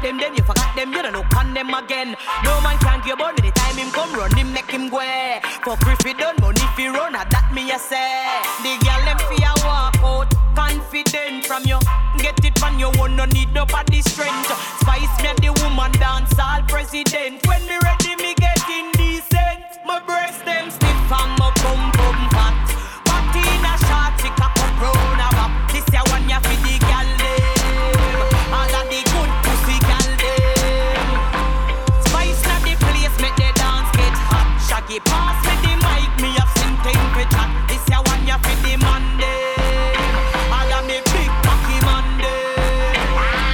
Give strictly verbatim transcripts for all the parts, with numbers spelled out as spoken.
them, then you forgot them, you don't look on them again. No man can give on anytime him come run, him make him go. For free fi done, money fi run, a that me a say. The girl them fi a walk out, confident from you. Get it from you, one no need nobody strength. Spice me the woman dance all president. When me ready, me get indecent. My breast them stiff and my bum bum fat. Party in a short, she cock up round a back. This ya one ya fi the girl them. All of the good pussy girl them. Spice na the place, make the dance get hot. Shaggy pass me the mic, me have sing thing for chat. This ya one ya fi the man them. All of me big cocky man them.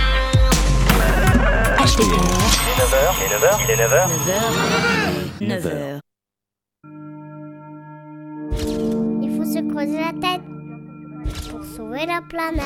H T T. Il est neuf heures, il est neuf heures, il est neuf heures. neuf heures. Il faut se creuser la tête pour sauver la planète.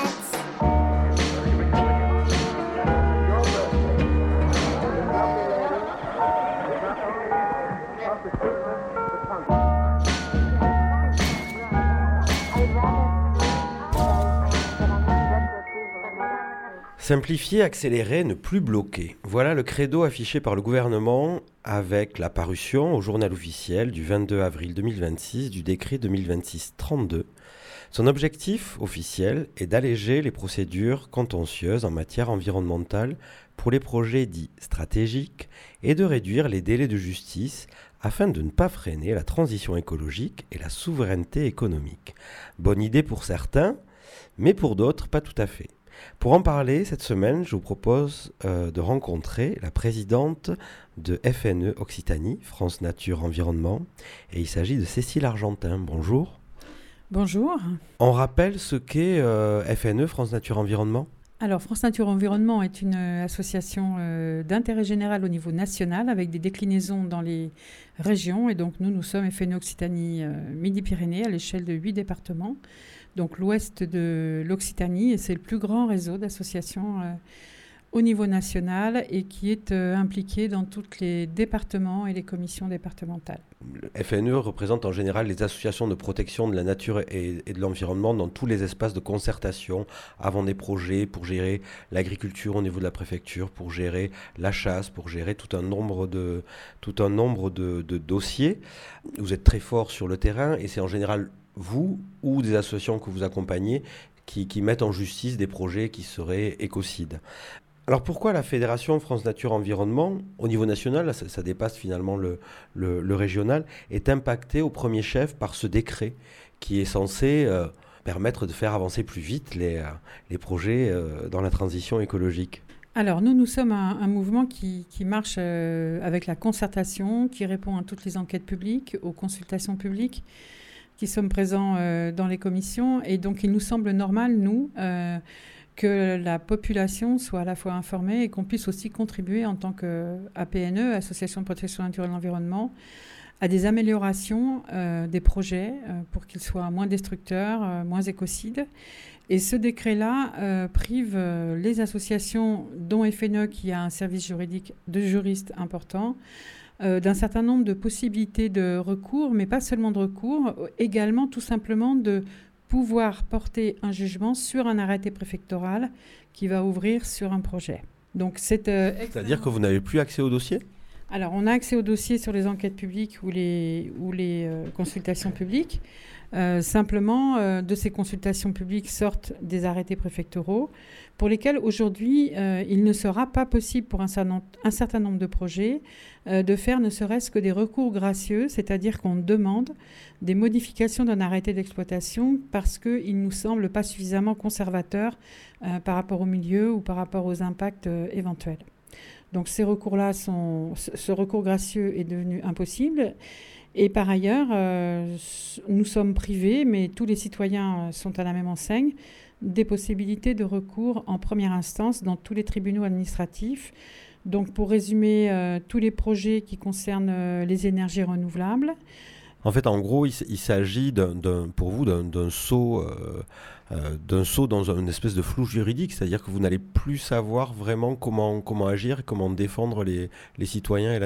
Simplifier, accélérer, ne plus bloquer. Voilà le credo affiché par le gouvernement avec la parution au journal officiel du vingt-deux avril deux mille vingt-six du décret deux mille vingt-six trente-deux. Son objectif officiel est d'alléger les procédures contentieuses en matière environnementale pour les projets dits stratégiques et de réduire les délais de justice afin de ne pas freiner la transition écologique et la souveraineté économique. Bonne idée pour certains, mais pour d'autres, pas tout à fait. Pour en parler, cette semaine, je vous propose euh, de rencontrer la présidente de F N E Occitanie, France Nature Environnement, et il s'agit de Cécile Argentin. Bonjour. Bonjour. On rappelle ce qu'est euh, F N E, France Nature Environnement ? Alors, France Nature Environnement est une euh, association euh, d'intérêt général au niveau national avec des déclinaisons dans les régions. Et donc, nous, nous sommes F N E Occitanie euh, Midi-Pyrénées à l'échelle de huit départements. Donc, l'ouest de l'Occitanie, et c'est le plus grand réseau d'associations euh, au niveau national et qui est euh, impliqué dans tous les départements et les commissions départementales. Le F N E représente en général les associations de protection de la nature et, et de l'environnement dans tous les espaces de concertation avant des projets pour gérer l'agriculture au niveau de la préfecture, pour gérer la chasse, pour gérer tout un nombre de, tout un nombre de, de dossiers. Vous êtes très fort sur le terrain et c'est en général vous ou des associations que vous accompagnez qui, qui mettent en justice des projets qui seraient écocides. Alors pourquoi la Fédération France Nature Environnement, au niveau national, là, ça, ça dépasse finalement le, le, le régional, est impactée au premier chef par ce décret qui est censé euh, permettre de faire avancer plus vite les, euh, les projets euh, dans la transition écologique ? Alors nous, nous sommes un, un mouvement qui, qui marche euh, avec la concertation, qui répond à toutes les enquêtes publiques, aux consultations publiques, qui sommes présents euh, dans les commissions. Et donc, il nous semble normal, nous, euh, que la population soit à la fois informée et qu'on puisse aussi contribuer en tant qu'A P N E, Association de protection naturelle de l'environnement, à des améliorations euh, des projets euh, pour qu'ils soient moins destructeurs, euh, moins écocides. Et ce décret-là euh, prive euh, les associations, dont F N E, qui a un service juridique de juristes important, Euh, d'un certain nombre de possibilités de recours, mais pas seulement de recours, également tout simplement de pouvoir porter un jugement sur un arrêté préfectoral qui va ouvrir sur un projet. Donc c'est, euh, C'est-à-dire que vous n'avez plus accès au dossier ? Alors on a accès au dossier sur les enquêtes publiques ou les, ou les euh, consultations publiques. Euh, simplement, euh, de ces consultations publiques sortent des arrêtés préfectoraux pour lesquels aujourd'hui, euh, il ne sera pas possible pour un certain, un certain nombre de projets euh, de faire ne serait-ce que des recours gracieux, c'est-à-dire qu'on demande des modifications d'un arrêté d'exploitation parce qu'il ne nous semble pas suffisamment conservateur euh, par rapport au milieu ou par rapport aux impacts euh, éventuels. Donc ces recours-là sont, ce recours gracieux est devenu impossible. Et par ailleurs, euh, nous sommes privés, mais tous les citoyens sont à la même enseigne, des possibilités de recours en première instance dans tous les tribunaux administratifs. Donc pour résumer, euh, tous les projets qui concernent euh, les énergies renouvelables. En fait, en gros, il, il s'agit d'un, d'un, pour vous d'un, d'un saut, euh, euh, d'un saut dans une espèce de flou juridique, c'est-à-dire que vous n'allez plus savoir vraiment comment, comment agir, comment défendre les, les citoyens et la nature ?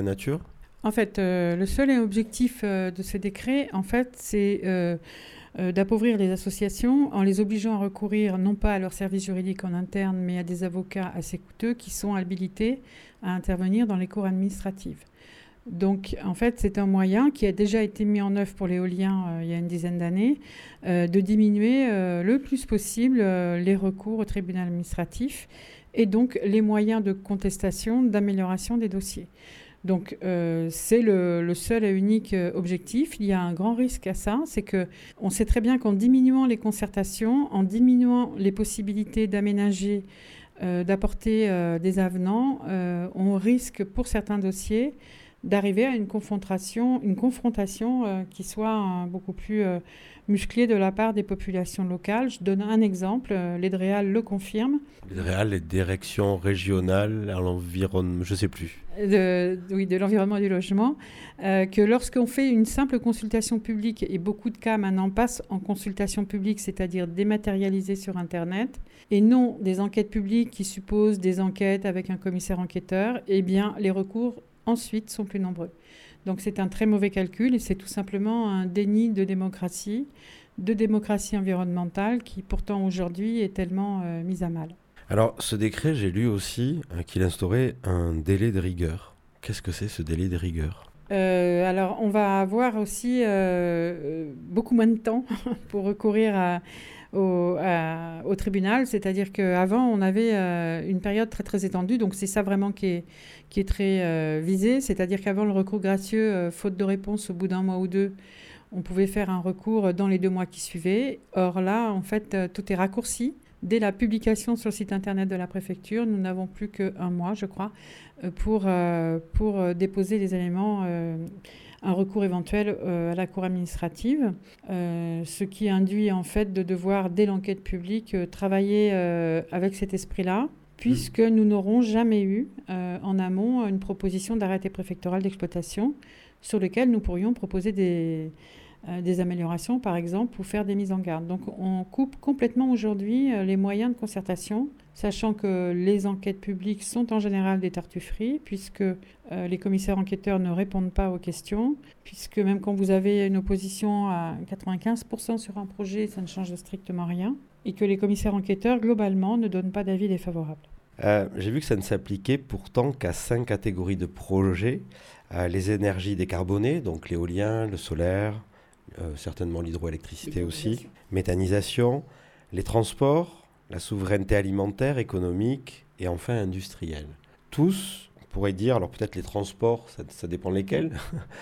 En fait, euh, le seul objectif euh, de ce décret, en fait, c'est euh, euh, d'appauvrir les associations en les obligeant à recourir non pas à leurs services juridiques en interne, mais à des avocats assez coûteux qui sont habilités à intervenir dans les cours administratives. Donc, en fait, c'est un moyen qui a déjà été mis en œuvre pour l'éolien euh, il y a une dizaine d'années, euh, de diminuer euh, le plus possible euh, les recours au tribunal administratif et donc les moyens de contestation, d'amélioration des dossiers. Donc, euh, c'est le, le seul et unique euh, objectif. Il y a un grand risque à ça, c'est qu'on sait très bien qu'en diminuant les concertations, en diminuant les possibilités d'aménager, euh, d'apporter euh, des avenants, euh, on risque pour certains dossiers d'arriver à une confrontation, une confrontation euh, qui soit euh, beaucoup plus euh, musclée de la part des populations locales. Je donne un exemple, euh, l'Edréal le confirme. L'Edréal, les directions régionales à l'environnement, je ne sais plus. De, oui, de l'environnement et du logement, euh, que lorsqu'on fait une simple consultation publique, et beaucoup de cas maintenant passent en consultation publique, c'est-à-dire dématérialisée sur Internet, et non des enquêtes publiques qui supposent des enquêtes avec un commissaire enquêteur, eh bien les recours ensuite sont plus nombreux. Donc c'est un très mauvais calcul et c'est tout simplement un déni de démocratie, de démocratie environnementale qui pourtant aujourd'hui est tellement euh, mise à mal. Alors ce décret, j'ai lu aussi euh, qu'il instaurait un délai de rigueur. Qu'est-ce que c'est ce délai de rigueur ? Euh, alors, on va avoir aussi euh, beaucoup moins de temps pour recourir à, au, à, au tribunal. C'est-à-dire qu'avant, on avait euh, une période très, très étendue. Donc, c'est ça vraiment qui est, qui est très euh, visé. C'est-à-dire qu'avant, le recours gracieux, euh, faute de réponse au bout d'un mois ou deux, on pouvait faire un recours dans les deux mois qui suivaient. Or, là, en fait, euh, tout est raccourci. Dès la publication sur le site internet de la préfecture, nous n'avons plus qu'un mois, je crois, pour, euh, pour déposer les éléments, euh, un recours éventuel euh, à la cour administrative, euh, ce qui induit en fait de devoir, dès l'enquête publique, euh, travailler euh, avec cet esprit-là, puisque nous n'aurons jamais eu euh, en amont une proposition d'arrêté préfectoral d'exploitation sur lequel nous pourrions proposer des... des améliorations, par exemple, ou faire des mises en garde. Donc, on coupe complètement aujourd'hui les moyens de concertation, sachant que les enquêtes publiques sont en général des tartufferies, puisque euh, les commissaires enquêteurs ne répondent pas aux questions, puisque même quand vous avez une opposition à quatre-vingt-quinze pour cent sur un projet, ça ne change strictement rien, et que les commissaires enquêteurs, globalement, ne donnent pas d'avis défavorable. Euh, j'ai vu que ça ne s'appliquait pourtant qu'à cinq catégories de projets. Euh, les énergies décarbonées, donc l'éolien, le solaire, Euh, certainement l'hydroélectricité aussi, méthanisation, les transports, la souveraineté alimentaire, économique et enfin industrielle. Tous, on pourrait dire, alors peut-être les transports, ça, ça dépend lesquels,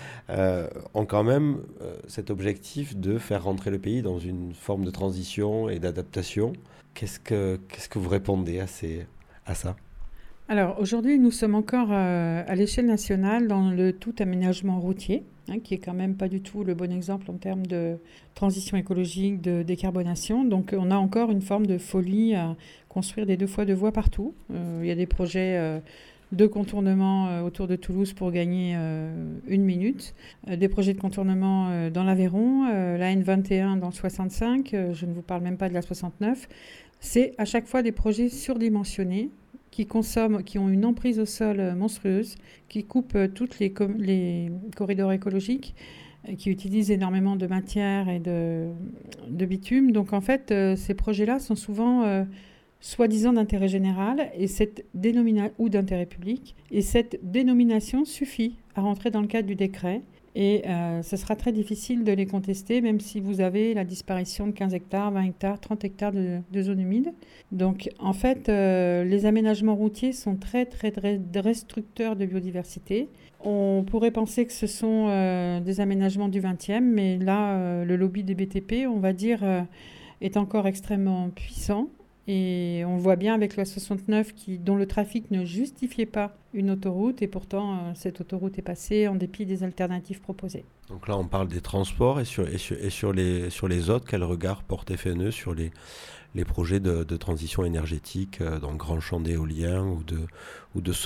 euh, ont quand même euh, cet objectif de faire rentrer le pays dans une forme de transition et d'adaptation. Qu'est-ce que, qu'est-ce que vous répondez à, ces, à ça ? Alors aujourd'hui, nous sommes encore euh, à l'échelle nationale dans le tout aménagement routier, hein, qui est quand même pas du tout le bon exemple en termes de transition écologique, de décarbonation. Donc on a encore une forme de folie à construire des deux fois deux voies partout. Euh, il y a des projets euh, de contournement euh, autour de Toulouse pour gagner euh, une minute, euh, des projets de contournement euh, dans l'Aveyron, euh, la N vingt et un dans le soixante-cinq, euh, je ne vous parle même pas de la soixante-neuf. C'est à chaque fois des projets surdimensionnés, qui consomment, qui ont une emprise au sol monstrueuse, qui coupent tous les, com- les corridors écologiques, qui utilisent énormément de matière et de, de bitume. Donc en fait, euh, ces projets-là sont souvent euh, soi-disant d'intérêt général et cette dénomina- ou d'intérêt public. Et cette dénomination suffit à rentrer dans le cadre du décret. Et euh, ce sera très difficile de les contester, même si vous avez la disparition de quinze hectares, vingt hectares, trente hectares de, de zones humides. Donc, en fait, euh, les aménagements routiers sont très, très, très destructeurs de biodiversité. On pourrait penser que ce sont euh, des aménagements du vingtième, mais là, euh, le lobby des B T P, on va dire, euh, est encore extrêmement puissant. Et on voit bien avec la soixante-neuf qui, dont le trafic ne justifiait pas une autoroute et pourtant euh, cette autoroute est passée en dépit des alternatives proposées. Donc là on parle des transports et sur, et sur, et sur, les, sur les autres, quel regard porte F N E sur les, les projets de, de transition énergétique euh, dans le grand champ d'éolien ou de, ou de solaire ?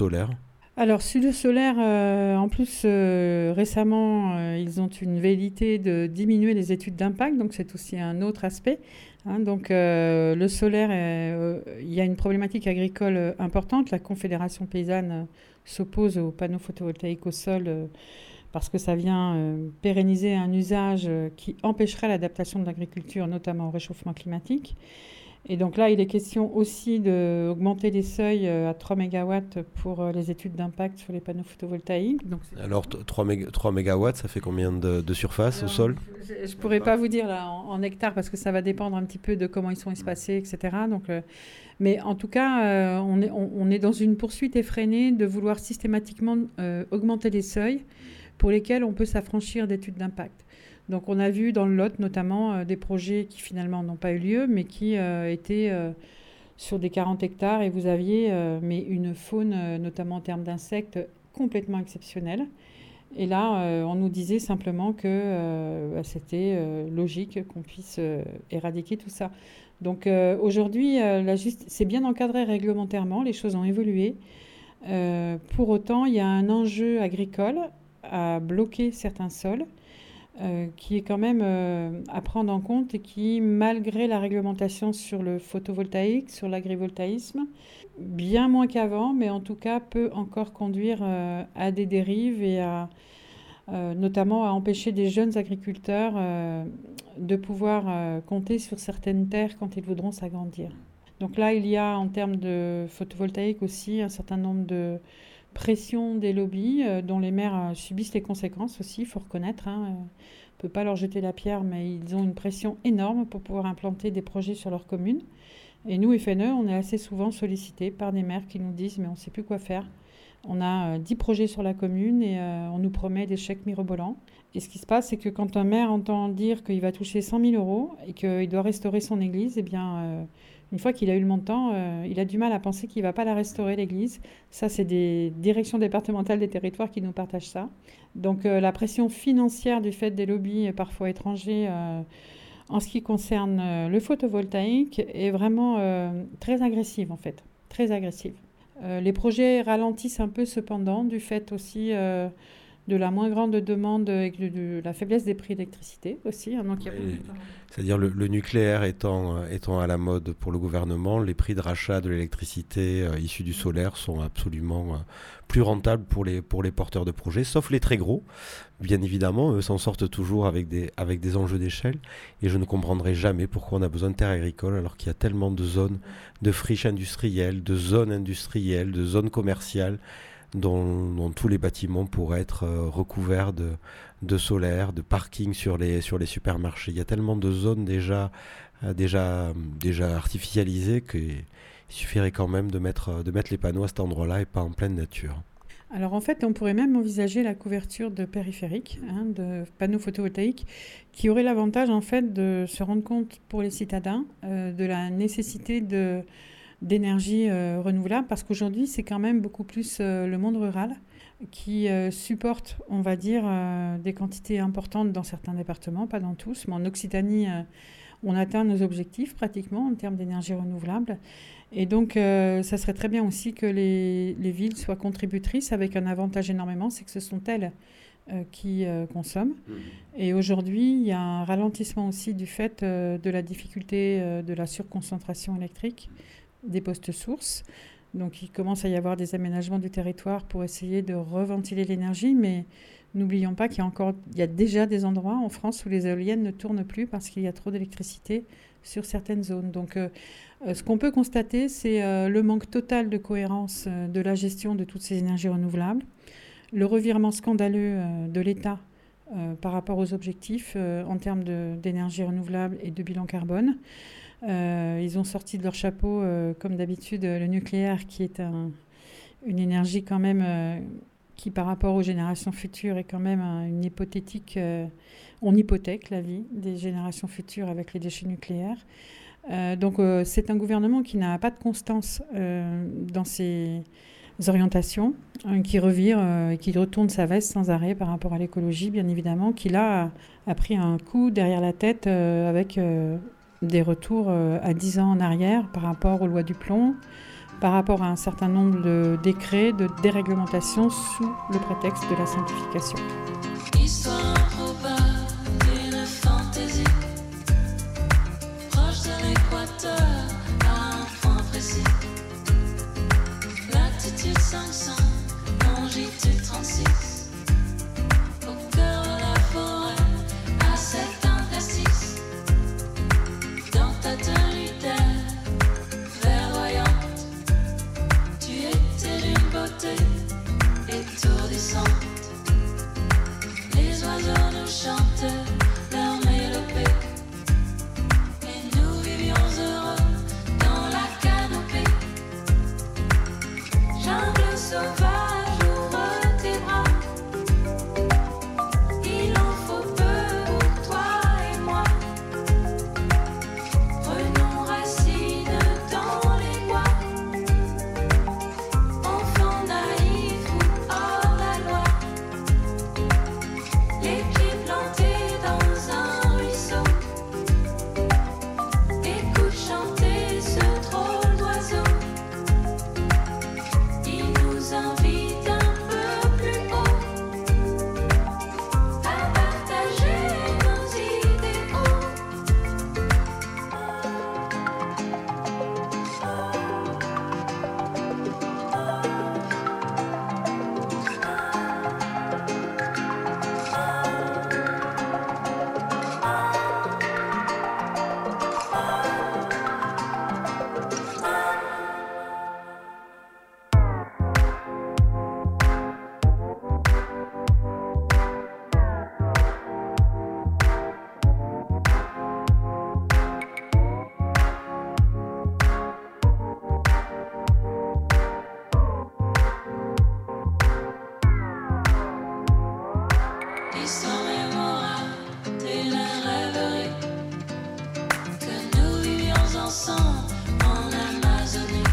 Alors, Studio Solaire, euh, en plus, euh, récemment, euh, ils ont une velléité de diminuer les études d'impact, donc c'est aussi un autre aspect. Hein. Donc, euh, le solaire, est, euh, il y a une problématique agricole euh, importante. La Confédération paysanne euh, s'oppose aux panneaux photovoltaïques au sol euh, parce que ça vient euh, pérenniser un usage euh, qui empêcherait l'adaptation de l'agriculture, notamment au réchauffement climatique. Et donc là, il est question aussi d'augmenter les seuils à trois mégawatts pour les études d'impact sur les panneaux photovoltaïques. Donc Alors, trois mégawatts, ça fait combien de, de surface Alors, au sol ? Je ne pourrais pas vous dire là, en, en hectares parce que ça va dépendre un petit peu de comment ils sont espacés, et cetera. Donc, euh, mais en tout cas, euh, on, est, on, on est dans une poursuite effrénée de vouloir systématiquement euh, augmenter les seuils pour lesquels on peut s'affranchir d'études d'impact. Donc on a vu dans le Lot notamment euh, des projets qui finalement n'ont pas eu lieu, mais qui euh, étaient euh, sur des quarante hectares et vous aviez euh, mais une faune, euh, notamment en termes d'insectes, complètement exceptionnelle. Et là, euh, on nous disait simplement que euh, bah, c'était euh, logique qu'on puisse euh, éradiquer tout ça. Donc euh, aujourd'hui, euh, la juste... c'est bien encadré réglementairement, les choses ont évolué. Euh, pour autant, il y a un enjeu agricole à bloquer certains sols. Euh, qui est quand même euh, à prendre en compte et qui, malgré la réglementation sur le photovoltaïque, sur l'agrivoltaïsme, bien moins qu'avant, mais en tout cas peut encore conduire euh, à des dérives et à, euh, notamment à empêcher des jeunes agriculteurs euh, de pouvoir euh, compter sur certaines terres quand ils voudront s'agrandir. Donc là, il y a en termes de photovoltaïque aussi un certain nombre de pression des lobbies euh, dont les maires euh, subissent les conséquences aussi, il faut reconnaître. Hein, euh, on ne peut pas leur jeter la pierre, mais ils ont une pression énorme pour pouvoir implanter des projets sur leur commune. Et nous, F N E, on est assez souvent sollicités par des maires qui nous disent « mais on ne sait plus quoi faire ». On a euh, dix projets sur la commune et euh, on nous promet des chèques mirobolants. Et ce qui se passe, c'est que quand un maire entend dire qu'il va toucher cent mille euros et qu'il doit restaurer son église, eh bien... Euh, Une fois qu'il a eu le montant, euh, il a du mal à penser qu'il ne va pas la restaurer, l'église. Ça, c'est des directions départementales des territoires qui nous partagent ça. Donc, euh, la pression financière du fait des lobbies, parfois étrangers, euh, en ce qui concerne euh, le photovoltaïque, est vraiment euh, très agressive, en fait. Très agressive. Euh, les projets ralentissent un peu, cependant, du fait aussi... Euh, de la moins grande demande et de, de la faiblesse des prix d'électricité aussi. Hein, donc il y a oui, c'est-à-dire le, le nucléaire étant, euh, étant à la mode pour le gouvernement, les prix de rachat de l'électricité euh, issue du solaire sont absolument euh, plus rentables pour les, pour les porteurs de projets, sauf les très gros. Bien évidemment, eux s'en sortent toujours avec des, avec des enjeux d'échelle et je ne comprendrai jamais pourquoi on a besoin de terres agricoles alors qu'il y a tellement de zones de friches industrielles, de zones industrielles, de zones commerciales Dont, dont tous les bâtiments pourraient être euh, recouverts de, de solaire, de parking sur les, sur les supermarchés. Il y a tellement de zones déjà, euh, déjà, déjà artificialisées qu'il suffirait quand même de mettre, de mettre les panneaux à cet endroit-là et pas en pleine nature. Alors en fait, on pourrait même envisager la couverture de périphériques, hein, de panneaux photovoltaïques, qui auraient l'avantage en fait de se rendre compte pour les citadins euh, de la nécessité de... d'énergie euh, renouvelable, parce qu'aujourd'hui, c'est quand même beaucoup plus euh, le monde rural qui euh, supporte, on va dire, euh, des quantités importantes dans certains départements, pas dans tous, mais en Occitanie, euh, on atteint nos objectifs pratiquement en termes d'énergie renouvelable. Et donc, euh, ça serait très bien aussi que les, les villes soient contributrices, avec un avantage énormément, c'est que ce sont elles euh, qui euh, consomment. Mmh. Et aujourd'hui, il y a un ralentissement aussi du fait euh, de la difficulté euh, de la surconcentration électrique des postes sources. Donc, il commence à y avoir des aménagements du territoire pour essayer de reventiler l'énergie, mais n'oublions pas qu'il y a encore, il y a déjà des endroits en France où les éoliennes ne tournent plus parce qu'il y a trop d'électricité sur certaines zones. Donc, euh, ce qu'on peut constater, c'est euh, le manque total de cohérence euh, de la gestion de toutes ces énergies renouvelables, le revirement scandaleux euh, de l'État euh, par rapport aux objectifs euh, en termes de, d'énergie renouvelable et de bilan carbone. Euh, ils ont sorti de leur chapeau, euh, comme d'habitude, le nucléaire, qui est un, une énergie quand même euh, qui, par rapport aux générations futures, est quand même un, une hypothétique... Euh, on hypothèque la vie des générations futures avec les déchets nucléaires. Euh, donc, euh, c'est un gouvernement qui n'a pas de constance euh, dans ses orientations, hein, qui revire et euh, qui retourne sa veste sans arrêt par rapport à l'écologie, bien évidemment, qui là a, a pris un coup derrière la tête euh, avec... Euh, des retours euh, à dix ans en arrière par rapport aux lois du plomb, par rapport à un certain nombre de décrets de déréglementation sous le prétexte de la simplification. Histoire improbable d'une fantaisie, proche de l'équateur à un point précis. Latitude cinq cents, longitude trente-six, au cœur de la forêt, à sept interstices. Dans ta tenue d'air verdoyante, tu étais d'une beauté étourdissante. Les oiseaux nous chantaient leur mélopée, et nous vivions heureux dans la canopée. Jungle sauvage, ouvre tes bras, il en faut peu pour toi et moi. Prenons racine dans les bois, enfants naïfs ou hors la loi. Les pieds plantés dans un ruisseau, écoute chanter ce drôle d'oiseau. Il nous invite un peu plus haut à partager nos idéaux. Histoire mémorable d'une rêverie, que nous vivions ensemble en Amazonie.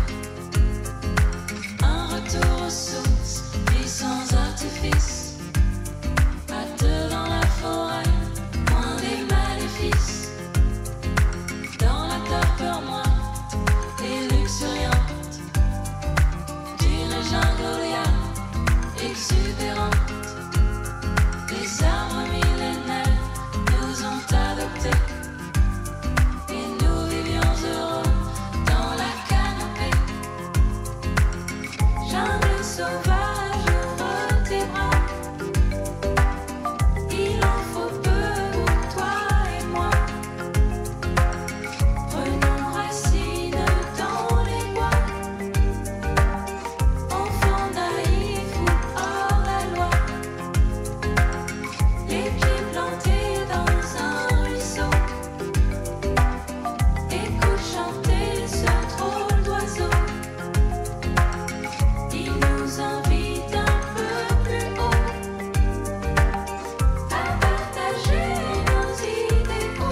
Un retour aux sources, puis sans artifice, à deux dans la forêt, loin des maléfices. Dans la torpeur moite et luxuriante d'une jungle exubérante. Les arbres millénaires nous ont adoptés, et nous vivions heureux dans la canopée. Jungle sauvage, ouvre tes bras, il en faut peu pour toi et moi. Prenons racine dans les bois, enfants naïfs ou hors la loi. Les pieds plantés dans un ruisseau, écoute chanter ce drôle d'oiseau. Il nous invite un peu plus haut à partager nos idéaux.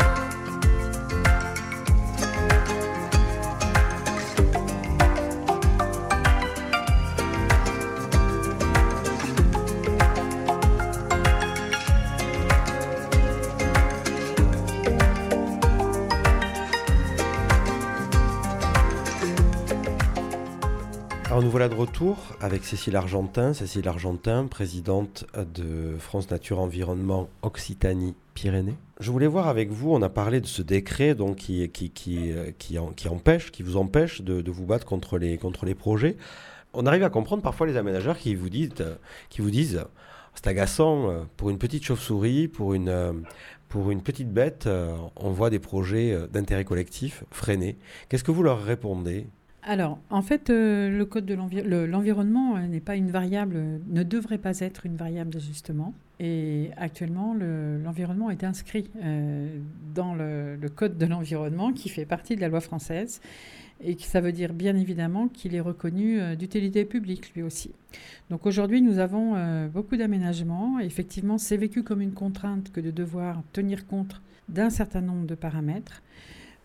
Alors nous voilà de retour avec Cécile Argentin. Cécile Argentin, présidente de France Nature Environnement Occitanie-Pyrénées. Je voulais voir avec vous, on a parlé de ce décret donc, qui, qui, qui, qui, qui empêche, qui vous empêche de, de vous battre contre les, contre les projets. On arrive à comprendre parfois les aménageurs qui vous disent, qui vous disent c'est agaçant, pour une petite chauve-souris, pour une, pour une petite bête, on voit des projets d'intérêt collectif freinés. Qu'est-ce que vous leur répondez ? Alors, en fait, euh, le code de l'envi- le- l'environnement euh, n'est pas une variable, euh, ne devrait pas être une variable d'ajustement. Et actuellement, le- l'environnement est inscrit euh, dans le, le code de l'environnement qui fait partie de la loi française. Et que ça veut dire bien évidemment qu'il est reconnu euh, d'utilité publique lui aussi. Donc aujourd'hui, nous avons euh, beaucoup d'aménagements. Effectivement, c'est vécu comme une contrainte que de devoir tenir compte d'un certain nombre de paramètres.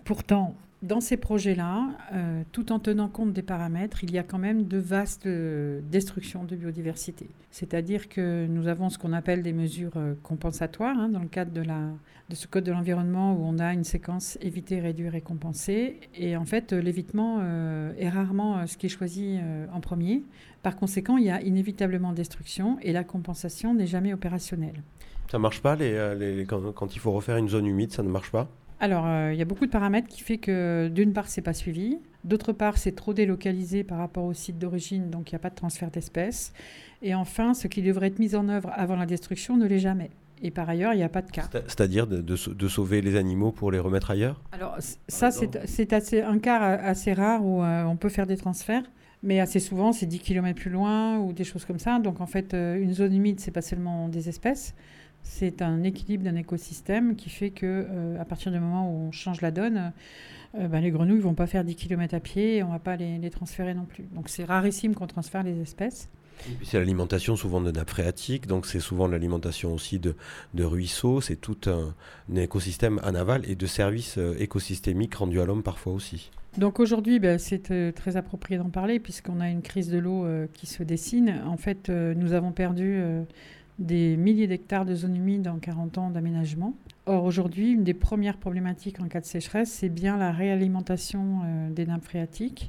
Pourtant, dans ces projets-là, euh, tout en tenant compte des paramètres, il y a quand même de vastes euh, destructions de biodiversité. C'est-à-dire que nous avons ce qu'on appelle des mesures euh, compensatoires hein, dans le cadre de, la, de ce code de l'environnement où on a une séquence éviter, réduire et compenser. Et en fait, euh, l'évitement euh, est rarement euh, ce qui est choisi euh, en premier. Par conséquent, il y a inévitablement destruction et la compensation n'est jamais opérationnelle. Ça ne marche pas les, les, quand, quand il faut refaire une zone humide, ça ne marche pas ? Alors, euh, il y a beaucoup de paramètres qui fait que, d'une part, c'est pas suivi. D'autre part, c'est trop délocalisé par rapport au site d'origine, donc il n'y a pas de transfert d'espèces. Et enfin, ce qui devrait être mis en œuvre avant la destruction ne l'est jamais. Et par ailleurs, il n'y a pas de cas. C'est-à-dire de, de, de sauver les animaux pour les remettre ailleurs ? Alors, ça, c'est, c'est assez, un cas assez rare où euh, on peut faire des transferts. Mais assez souvent, c'est dix kilomètres plus loin ou des choses comme ça. Donc, en fait, euh, une zone humide, c'est pas seulement des espèces. C'est un équilibre d'un écosystème qui fait qu'à euh, partir du moment où on change la donne, euh, ben les grenouilles ne vont pas faire dix kilomètres à pied et on ne va pas les, les transférer non plus. Donc c'est rarissime qu'on transfère les espèces. Et puis c'est l'alimentation souvent de nappes phréatiques, donc c'est souvent l'alimentation aussi de, de ruisseaux, c'est tout un, un écosystème en aval et de services euh, écosystémiques rendus à l'homme parfois aussi. Donc aujourd'hui, ben, c'est euh, très approprié d'en parler puisqu'on a une crise de l'eau euh, qui se dessine. En fait, euh, nous avons perdu... Euh, des milliers d'hectares de zones humides en quarante ans d'aménagement. Or, aujourd'hui, une des premières problématiques en cas de sécheresse, c'est bien la réalimentation euh, des nappes phréatiques.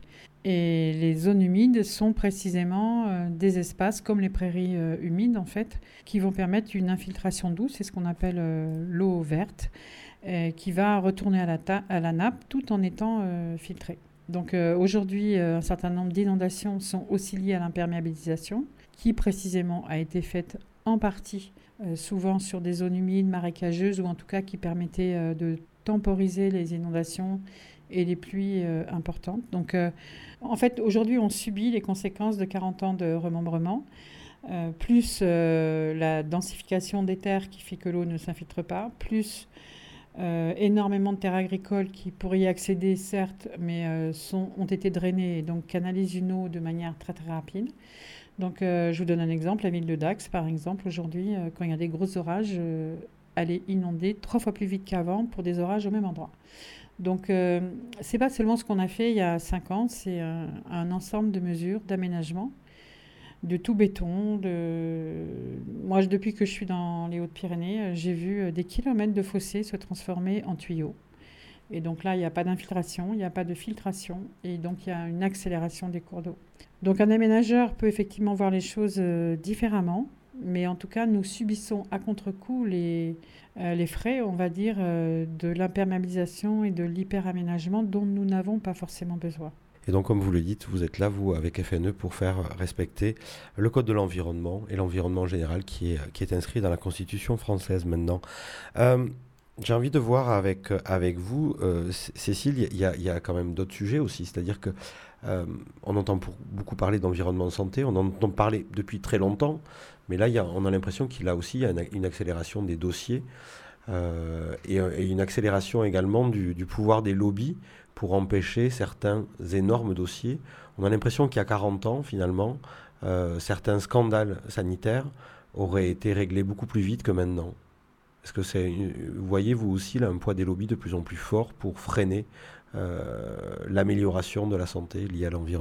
Et les zones humides sont précisément euh, des espaces, comme les prairies euh, humides, en fait, qui vont permettre une infiltration douce, c'est ce qu'on appelle euh, l'eau verte, euh, qui va retourner à la, ta- à la nappe tout en étant euh, filtrée. Donc euh, aujourd'hui, euh, un certain nombre d'inondations sont aussi liées à l'imperméabilisation, qui précisément a été faite en partie, euh, souvent sur des zones humides, marécageuses, ou en tout cas qui permettaient euh, de temporiser les inondations et les pluies euh, importantes. Donc, euh, en fait, aujourd'hui, on subit les conséquences de quarante ans de remembrement, euh, plus euh, la densification des terres qui fait que l'eau ne s'infiltre pas, plus euh, énormément de terres agricoles qui pourraient y accéder, certes, mais euh, sont, ont été drainées et donc canalisent une eau de manière très très rapide. Donc, euh, je vous donne un exemple. La ville de Dax, par exemple, aujourd'hui, euh, quand il y a des gros orages, euh, elle est inondée trois fois plus vite qu'avant pour des orages au même endroit. Donc, euh, ce n'est pas seulement ce qu'on a fait il y a cinq ans, c'est un, un ensemble de mesures d'aménagement, de tout béton. De... Moi, je, depuis que je suis dans les Hautes-Pyrénées, euh, j'ai vu des kilomètres de fossés se transformer en tuyaux. Et donc là, il n'y a pas d'infiltration, il n'y a pas de filtration, et donc il y a une accélération des cours d'eau. Donc un aménageur peut effectivement voir les choses euh, différemment, mais en tout cas, nous subissons à contre-coup les, euh, les frais, on va dire, euh, de l'imperméabilisation et de l'hyperaménagement dont nous n'avons pas forcément besoin. Et donc, comme vous le dites, vous êtes là, vous, avec F N E, pour faire respecter le Code de l'environnement et l'environnement en général qui est, qui est inscrit dans la Constitution française maintenant. Euh, J'ai envie de voir avec, avec vous, euh, Cécile, il y, y a quand même d'autres sujets aussi. C'est-à-dire qu'on euh, entend pour, beaucoup parler d'environnement de santé, on en entend parler depuis très longtemps, mais là, y a, on a l'impression qu'il y a aussi une, une accélération des dossiers euh, et, et une accélération également du, du pouvoir des lobbies pour empêcher certains énormes dossiers. On a l'impression qu'il y a quarante ans, finalement, euh, certains scandales sanitaires auraient été réglés beaucoup plus vite que maintenant. Est-ce que c'est, voyez-vous aussi là, un poids des lobbies de plus en plus fort pour freiner euh, l'amélioration de la santé liée à l'environnement ?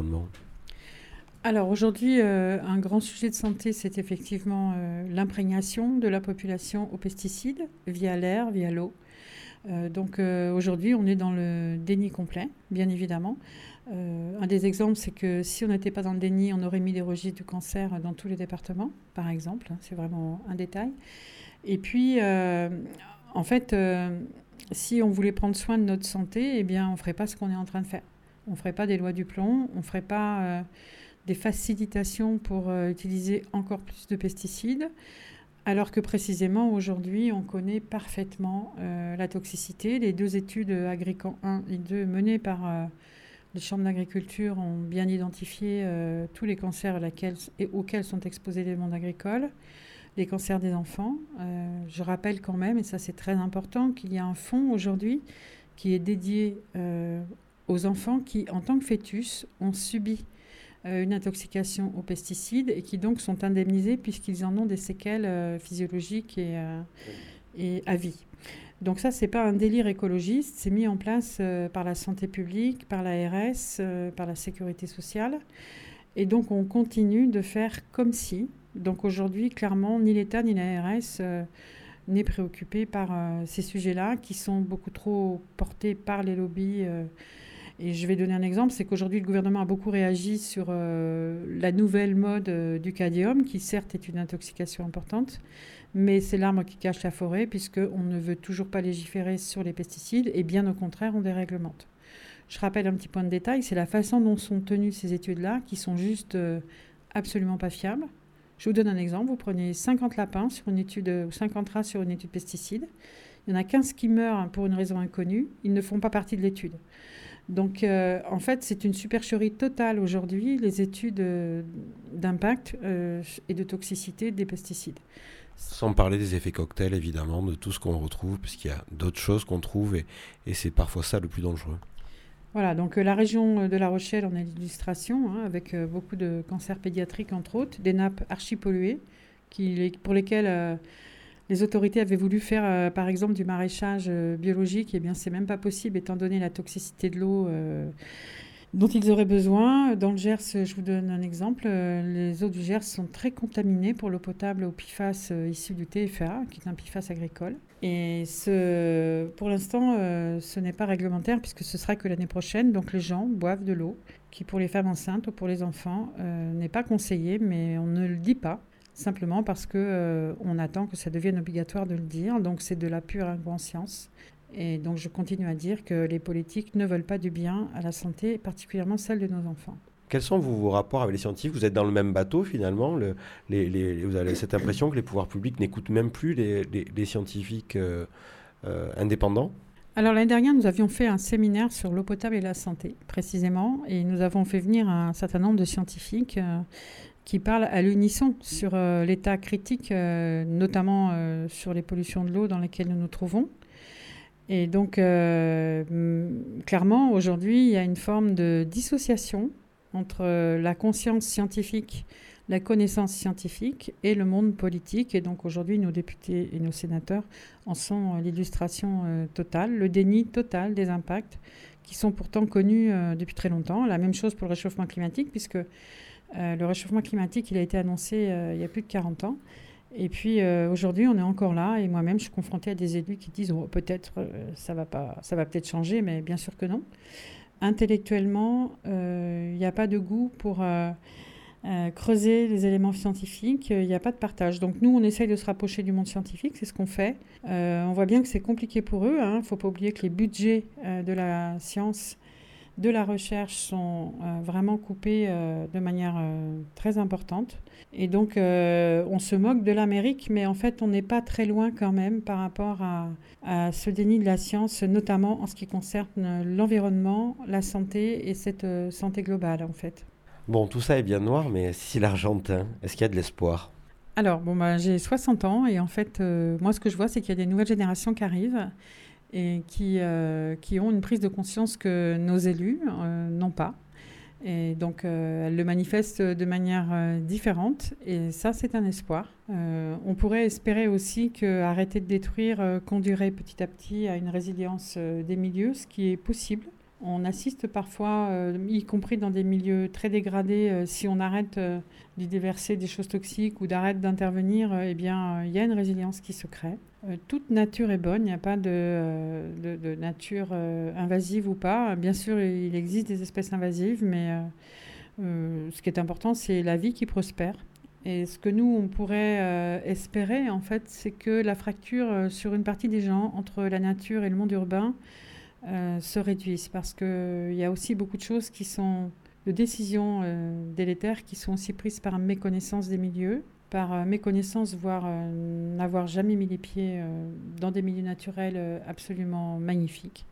Alors aujourd'hui, euh, un grand sujet de santé, c'est effectivement euh, l'imprégnation de la population aux pesticides via l'air, via l'eau. Euh, donc euh, aujourd'hui, on est dans le déni complet, bien évidemment. Euh, un des exemples, c'est que si on n'était pas dans le déni, on aurait mis des registres du cancer dans tous les départements, par exemple. C'est vraiment un détail. Et puis, euh, en fait, euh, si on voulait prendre soin de notre santé, eh bien, on ne ferait pas ce qu'on est en train de faire. On ne ferait pas des lois du plomb, on ne ferait pas euh, des facilitations pour euh, utiliser encore plus de pesticides, alors que précisément, aujourd'hui, on connaît parfaitement euh, la toxicité. Les deux études Agrican un et deux menées par euh, les chambres d'agriculture ont bien identifié euh, tous les cancers à laquelle, et auxquels sont exposés les mondes agricoles. Les cancers des enfants. Euh, je rappelle quand même, et ça c'est très important, qu'il y a un fonds aujourd'hui qui est dédié euh, aux enfants qui, en tant que fœtus, ont subi euh, une intoxication aux pesticides et qui donc sont indemnisés puisqu'ils en ont des séquelles euh, physiologiques et, euh, et à vie. Donc ça, c'est pas un délire écologiste, c'est mis en place euh, par la santé publique, par l'A R S, euh, par la sécurité sociale. Et donc, on continue de faire comme si. Donc aujourd'hui, clairement, ni l'État ni l'A R S euh, n'est préoccupé par euh, ces sujets-là qui sont beaucoup trop portés par les lobbies. Euh, et je vais donner un exemple, c'est qu'aujourd'hui, le gouvernement a beaucoup réagi sur euh, la nouvelle mode euh, du cadmium, qui certes est une intoxication importante, mais c'est l'arbre qui cache la forêt, puisqu'on ne veut toujours pas légiférer sur les pesticides, et bien au contraire, on déréglemente. Je rappelle un petit point de détail, c'est la façon dont sont tenues ces études-là, qui sont juste euh, absolument pas fiables. Je vous donne un exemple, vous prenez cinquante lapins sur une étude, ou cinquante rats sur une étude pesticides, il y en a quinze qui meurent pour une raison inconnue, ils ne font pas partie de l'étude. Donc, euh, en fait, c'est une supercherie totale aujourd'hui, les études euh, d'impact euh, et de toxicité des pesticides. Sans parler des effets cocktails, évidemment, de tout ce qu'on retrouve, puisqu'il y a d'autres choses qu'on trouve, et, et c'est parfois ça le plus dangereux. Voilà, donc euh, la région de La Rochelle en est l'illustration, hein, avec euh, beaucoup de cancers pédiatriques, entre autres, des nappes archipolluées, qui, pour lesquelles euh, les autorités avaient voulu faire, euh, par exemple, du maraîchage euh, biologique. Eh bien, c'est même pas possible, étant donné la toxicité de l'eau euh, dont ils auraient besoin. Dans le Gers, je vous donne un exemple, euh, les eaux du Gers sont très contaminées pour l'eau potable au P F A S euh, issu du T F A, qui est un P F A S agricole. Et ce, pour l'instant, euh, ce n'est pas réglementaire, puisque ce sera que l'année prochaine. Donc les gens boivent de l'eau, qui pour les femmes enceintes ou pour les enfants euh, n'est pas conseillé, mais on ne le dit pas, simplement parce qu'on euh, attend que ça devienne obligatoire de le dire. Donc c'est de la pure inconscience. Et donc je continue à dire que les politiques ne veulent pas du bien à la santé, particulièrement celle de nos enfants. Quels sont vos, vos rapports avec les scientifiques ? Vous êtes dans le même bateau finalement, le, les, les, vous avez cette impression que les pouvoirs publics n'écoutent même plus les, les, les scientifiques euh, euh, indépendants ? Alors l'année dernière, nous avions fait un séminaire sur l'eau potable et la santé, précisément, et nous avons fait venir un certain nombre de scientifiques euh, qui parlent à l'unisson sur euh, l'état critique, euh, notamment euh, sur les pollutions de l'eau dans lesquelles nous nous trouvons. Et donc, euh, clairement, aujourd'hui, il y a une forme de dissociation entre la conscience scientifique, la connaissance scientifique et le monde politique. Et donc, aujourd'hui, nos députés et nos sénateurs en sont l'illustration euh, totale, le déni total des impacts qui sont pourtant connus euh, depuis très longtemps. La même chose pour le réchauffement climatique, puisque euh, le réchauffement climatique, il a été annoncé euh, il y a plus de quarante ans. Et puis euh, aujourd'hui, on est encore là, et moi-même, je suis confrontée à des élus qui disent oh, peut-être euh, ça va pas, ça va peut-être changer, mais bien sûr que non. Intellectuellement, il euh, n'y a pas de goût pour euh, euh, creuser les éléments scientifiques, il n'y a pas de partage. Donc nous, on essaye de se rapprocher du monde scientifique, c'est ce qu'on fait. Euh, on voit bien que c'est compliqué pour eux. Il hein. ne faut pas oublier que les budgets euh, de la science, de la recherche sont euh, vraiment coupés euh, de manière euh, très importante. Et donc, euh, on se moque de l'Amérique, mais en fait, on n'est pas très loin quand même par rapport à, à ce déni de la science, notamment en ce qui concerne l'environnement, la santé et cette euh, santé globale, en fait. Bon, tout ça est bien noir, mais si l'Argentin, est-ce qu'il y a de l'espoir ? Alors, bon, bah, j'ai soixante ans et en fait, euh, moi, ce que je vois, c'est qu'il y a des nouvelles générations qui arrivent et qui, euh, qui ont une prise de conscience que nos élus euh, n'ont pas. Et donc, euh, elles le manifestent de manière euh, différente. Et ça, c'est un espoir. Euh, on pourrait espérer aussi qu'arrêter de détruire euh, conduirait petit à petit à une résilience euh, des milieux, ce qui est possible. On assiste parfois, euh, y compris dans des milieux très dégradés, euh, si on arrête euh, d'y déverser des choses toxiques ou d'arrête d'intervenir, euh, eh bien, il euh, y a une résilience qui se crée. Euh, toute nature est bonne, il n'y a pas de, euh, de, de nature euh, invasive ou pas. Bien sûr, il existe des espèces invasives, mais euh, euh, ce qui est important, c'est la vie qui prospère. Et ce que nous, on pourrait euh, espérer, en fait, c'est que la fracture euh, sur une partie des gens entre la nature et le monde urbain euh, se réduise. Parce qu'il euh, y a aussi beaucoup de choses qui sont de décisions euh, délétères qui sont aussi prises par méconnaissance des milieux, par euh, méconnaissance, voire euh, n'avoir jamais mis les pieds euh, dans des milieux naturels euh, absolument magnifiques.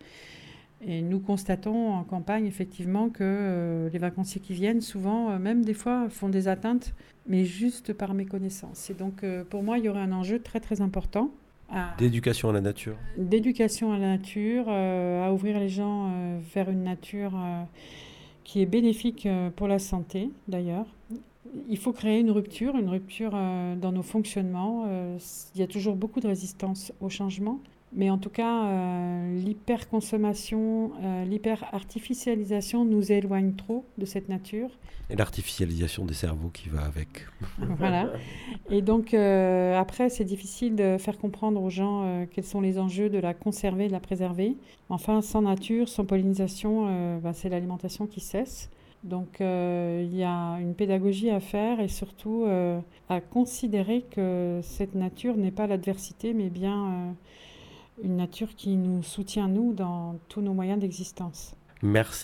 Et nous constatons en campagne, effectivement, que euh, les vacanciers qui viennent, souvent, euh, même des fois, font des atteintes, mais juste par méconnaissance. Et donc, euh, pour moi, il y aurait un enjeu très, très important. À... D'éducation à la nature. D'éducation à la nature, euh, à ouvrir les gens euh, vers une nature euh, qui est bénéfique euh, pour la santé, d'ailleurs. Il faut créer une rupture, une rupture euh, dans nos fonctionnements. Euh, il y a toujours beaucoup de résistance au changement. Mais en tout cas, euh, l'hyperconsommation, euh, l'hyper-artificialisation nous éloigne trop de cette nature. Et l'artificialisation des cerveaux qui va avec. Voilà. Et donc, euh, après, c'est difficile de faire comprendre aux gens euh, quels sont les enjeux de la conserver, de la préserver. Enfin, sans nature, sans pollinisation, euh, bah, c'est l'alimentation qui cesse. Donc, euh, il y a une pédagogie à faire et surtout euh, à considérer que cette nature n'est pas l'adversité, mais bien euh, une nature qui nous soutient, nous, dans tous nos moyens d'existence. Merci.